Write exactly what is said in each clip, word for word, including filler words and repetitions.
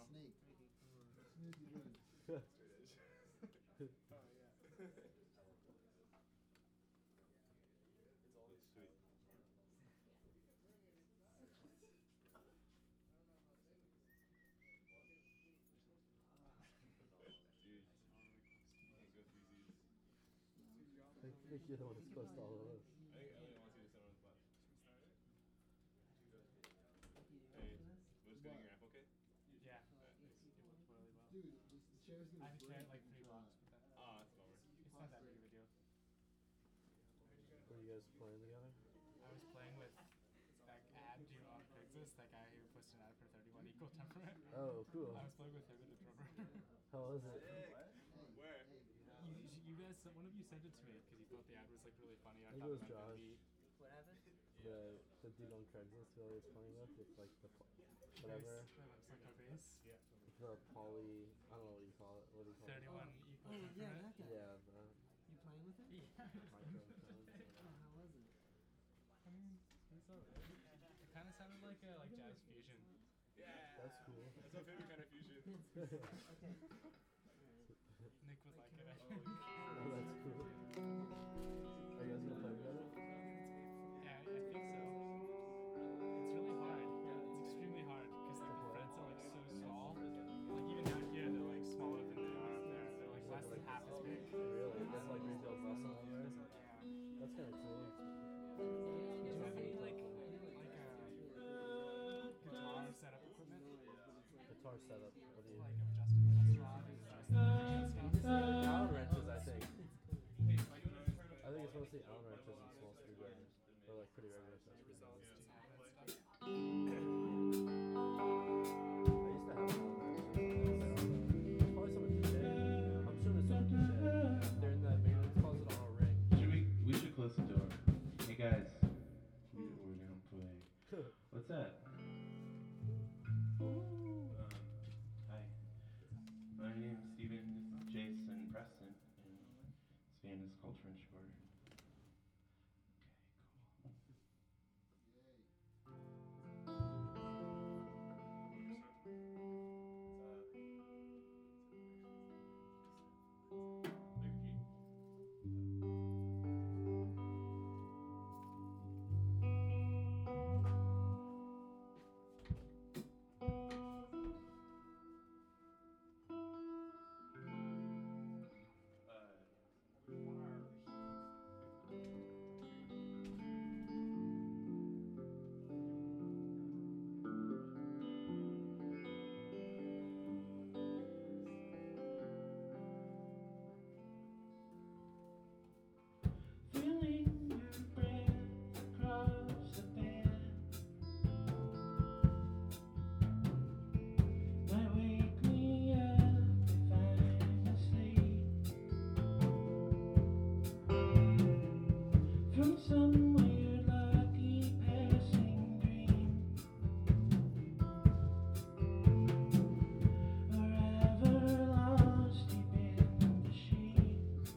snake. Oh, yeah. It's always sweet. Dude, let's go three Z's. I think you're the one that's supposed to all of us. I think Elliot wants you to sit on his butt. Hey, we're just getting your amp, okay? Yeah. It works really well. Dude, this chair's gonna I have a chair break at like if three you blocks, try. but that, Ah, that's over. it's not that big of a deal. Were you guys playing together? I was playing with that ad you on Craigslist, that guy who posted an ad for thirty-one Equal Temperament. Oh, cool. I was playing with him and the drummer. How was it? Where? You, you guys, one of you sent it to me because you thought the ad was like really funny. I, I think thought it was might Josh. Be... What happened? The the dude on Craigslist Billy was playing with, with like the po- whatever. That looks like a bass. Yeah. The poly, I don't know what you call it. What do you call thirty-one it? Equal Oh, yeah, Temperament. that guy. Yeah, the You playing with it? Yeah. microphone. Oh, how was it? I mean, it's alright. It kind of sounded like a like jazz fusion. Yeah. That's cool. That's my favorite kind of fusion. Okay. Nick would like it. Oh, that's cool. Are you guys gonna play together? Yeah, I think so. It's really hard. Yeah, it's extremely hard because like the frets are like so small. Like even down here, they're like smaller than they are up there. They're like less than half as big. Really? It's like rebuilt muscle on there? Yeah. That's kind of cool. Do you have any like like uh, guitar setup equipment? Guitar setup. What do you Like adjusting the rod and adjusting the stuff? Allen wrenches, I think. I think it's mostly Allen wrenches and small screwdrivers. They're like pretty regular size screwdrivers. Do you have that stuff? I used to have Allen wrenches. There's probably some in today. I'm sure there's some in today. They're in the maintenance closet on a ring. Should we? We should close the door. Hey guys, we, we're gonna play. What's that? Um, hi. My name's Steven. This is Jason Preston, and this band is called French Quarter. Okay, cool. Feeling your breath across the bed might wake me up if I'm asleep from some weird lucky passing dream, or ever lost deep in the sheets.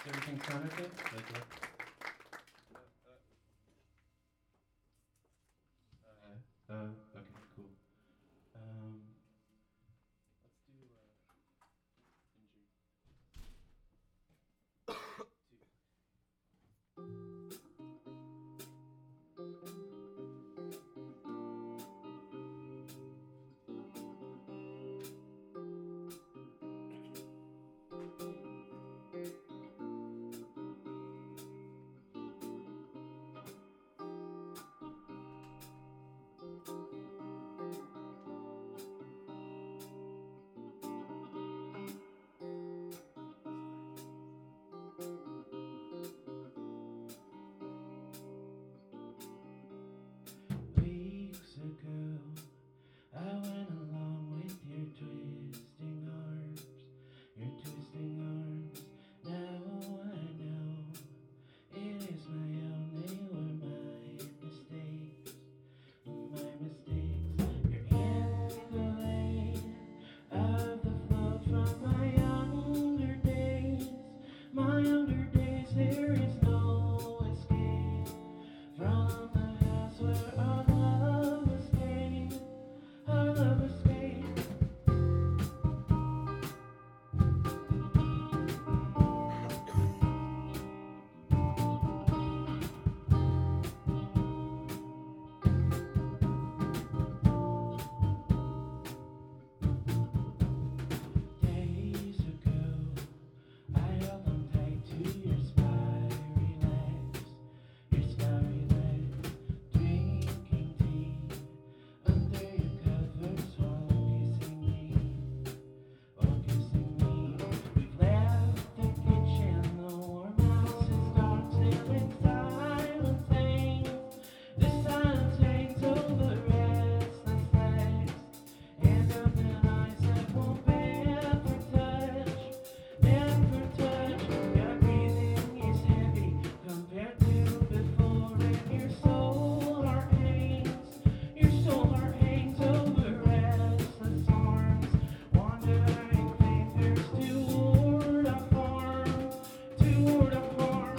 everything sound okay? Like that? Uh, uh, okay, cool. Um, let's do, uh, injury. Weeks ago, I went along with your twisting arms, your twisting arms. Now I know it is my own, they were my mistakes, my mistakes. You're in the lane of the flow from my younger days, my younger days. There is no escape from the house where our love escaped, our love escaped. Days ago, I held on tight to your spiry legs, your spiry legs, drinking tea under your covers while kissing me, while kissing me. We've left the kitchen, the warm house is dark, still in silence hangs. The silence hangs over restless legs, and open eyes that won't ever touch, never touch. Your breathing is heavy compared to before, and your soul heart hangs, your soul heart hangs over restless arms, wandering fingers toward a farm, toward a farm.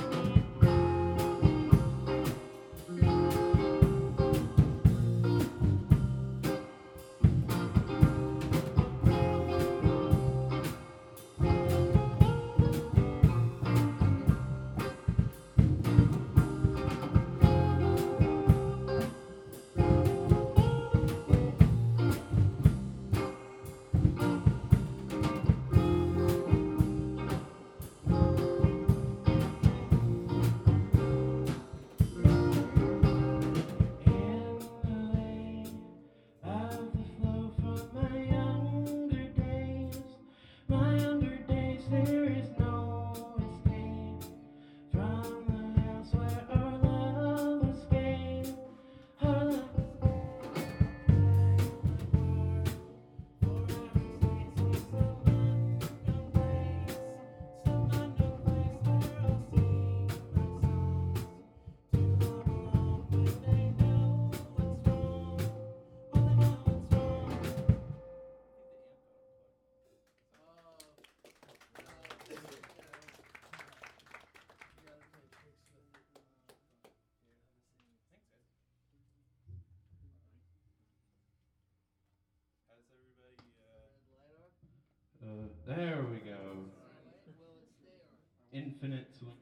In the lane of the flow from my younger days, my younger days. There is no escape from the house where our love escaped, our love. Some unknown place where I'll sing my songs to come along when they know what's wrong, when they know what's wrong. I think the amp got unplugged. Thanks, guys. How's everybody, uh... Uh, there we go. Infinite solution.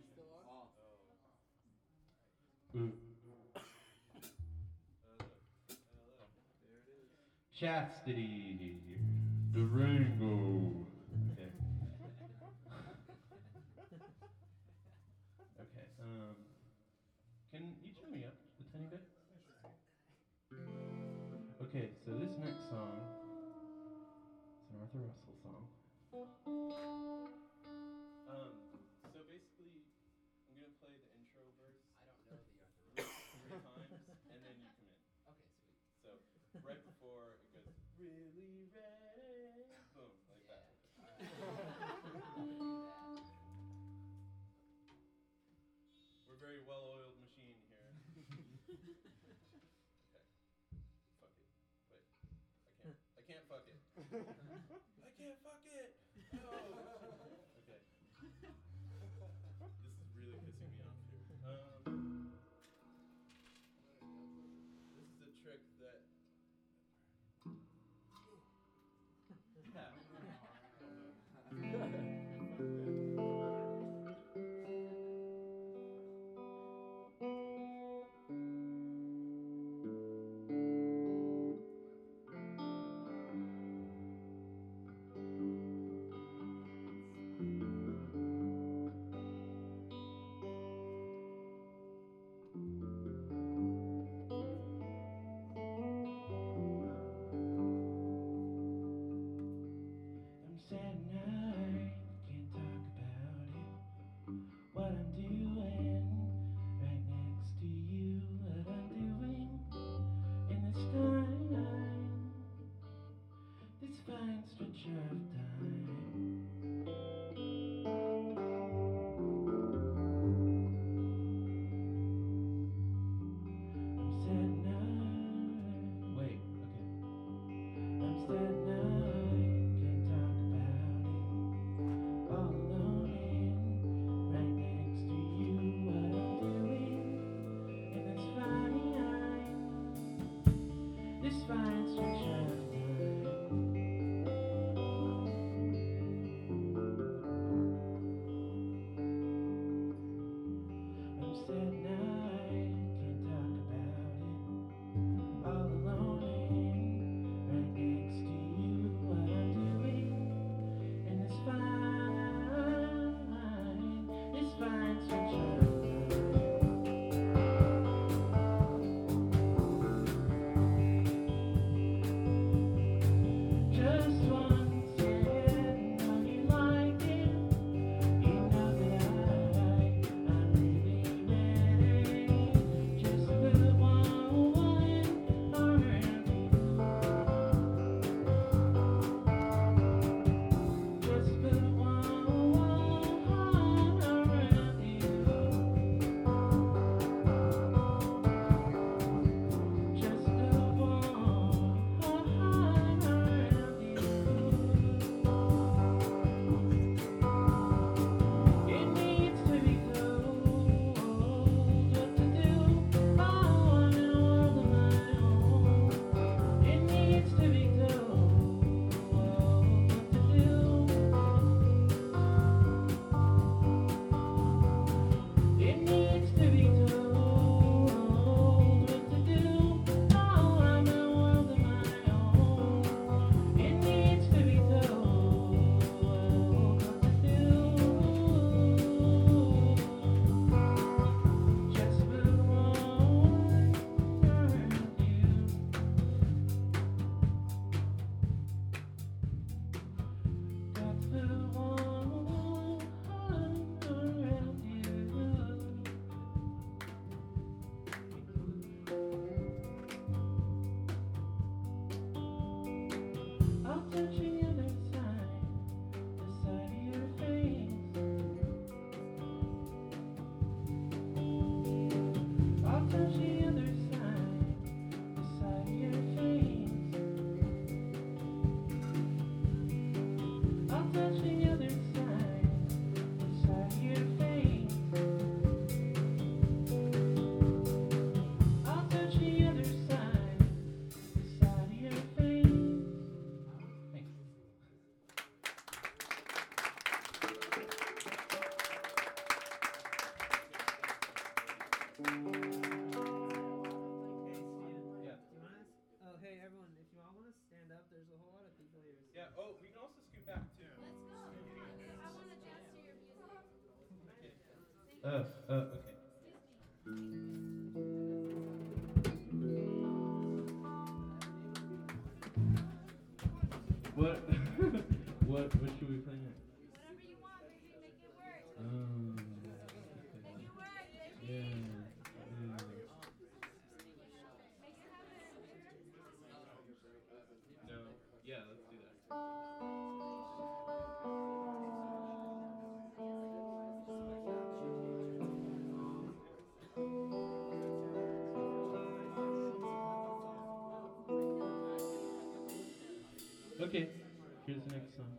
Ooh. Uh, look. Uh, look. There it is. Chastity. Durango. Okay. Okay, um... Can you turn me up just a tiny bit? Okay, so this next song is an Arthur Russell song. Um, so basically, I'm gonna play the intro verse. I don't know the Arthur Three times, and then you come in. Okay, sweet. So, right before it goes, really ready, boom, like that. We're a very well-oiled machine here. Okay. Fuck it. Wait. I can't. I can't fuck it. I can't fuck it. No. Okay. fine stretch of time. I'm sad now. Wait, okay. I'm sad now. Can't talk about it. All alone in, right next to you. What I'm doing, and that's fine. This fine stretch of time. I'm sad now, can't talk about it. All alone in, right next to you. What I'm doing, and it's fine. It's fine, sunshine. Just one second, know you like it. You know that I, I'm really ready. Just put one around you. Just put one around you. Just put one around you. It needs to be told what to do. I want a world of my own. It needs to be told what to do. It needs to be told what to do. I want a world of my own. It needs to be told what to do. Just put one around you. Got to put one around you. I'll touch the other side, the side of your face. I'll touch the other side, the side of your face. I'll touch the other side, the side of your face. I'll touch the other side, the side of your face. Thanks. Yeah. Do you want us? Oh, hey everyone! If you all want to stand up, there's a whole lot of people here. so- Yeah, oh, we can also scoot back too. Let's go. I want to dance to your music. Uh, uh, okay. What? what? What should we play next? Whatever you want, baby. Make it work. Um, Make it work, baby. yeah. yeah. Make it happen. No. Yeah, let's do that. Okay, here's the next song.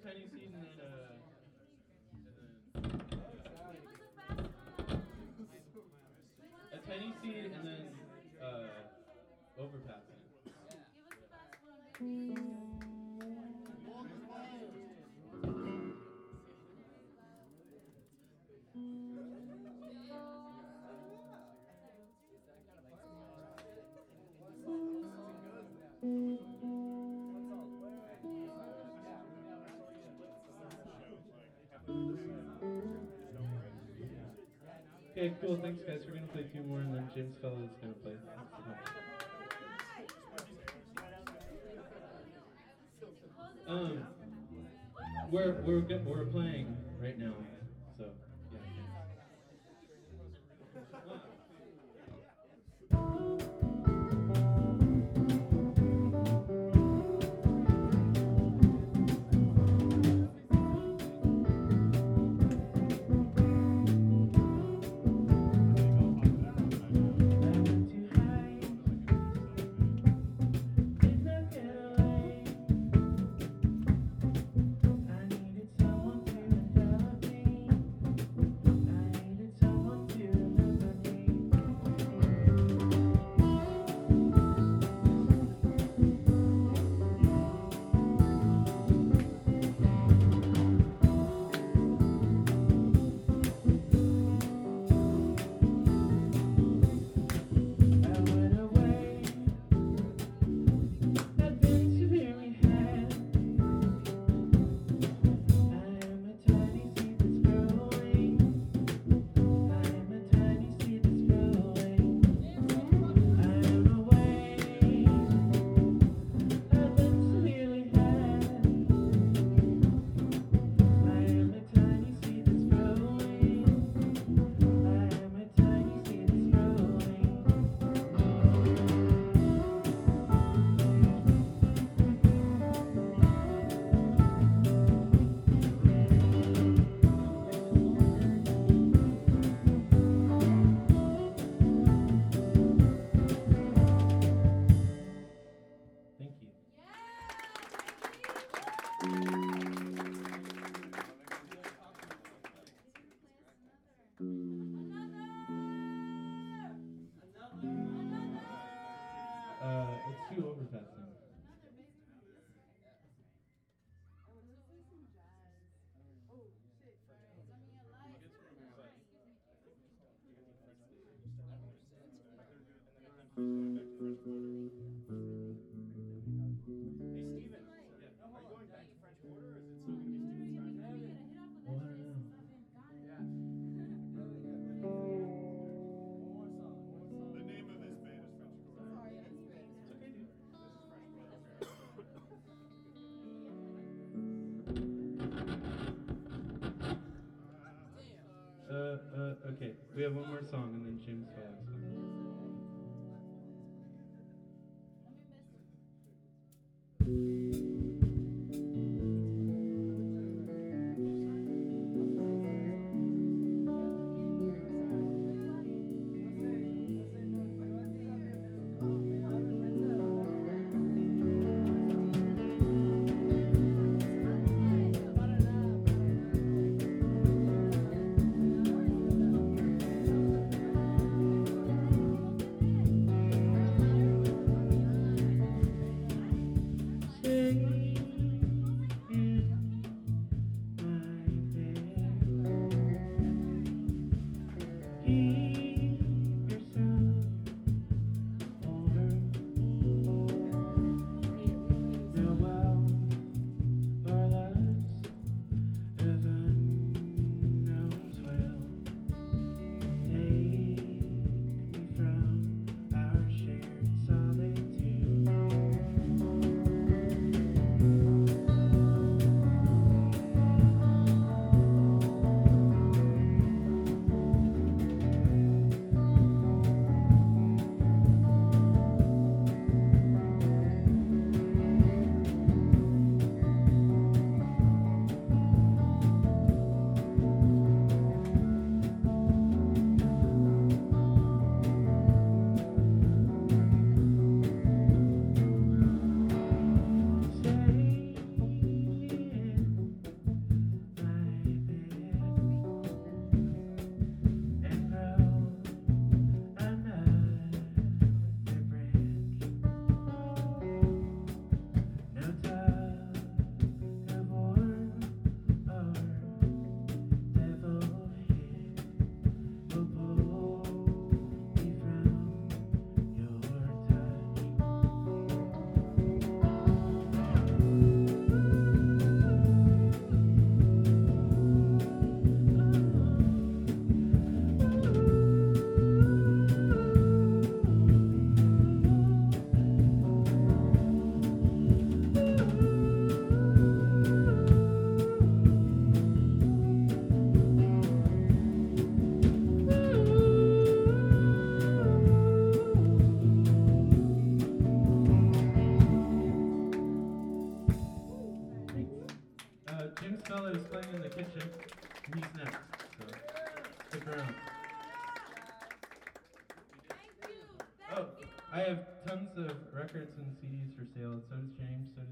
tiny seed and then uh, and then a tiny seed and then uh, overpassing it. Okay, cool. Thanks, guys. We're gonna play two more, and then James Fellow is gonna play. Um, we're we're go- we're playing right now, so yeah. Thank you. Uh, it's two overpassing. Oh, I don't know. The name of this band is French Quarter. It's okay, dude. Uh, uh, okay. We have one more song and then James Fellows. Thank James Bella is playing in the kitchen, and he's next. So stick around. Thank you. Oh, I have tons of records and C Ds for sale. So does James. So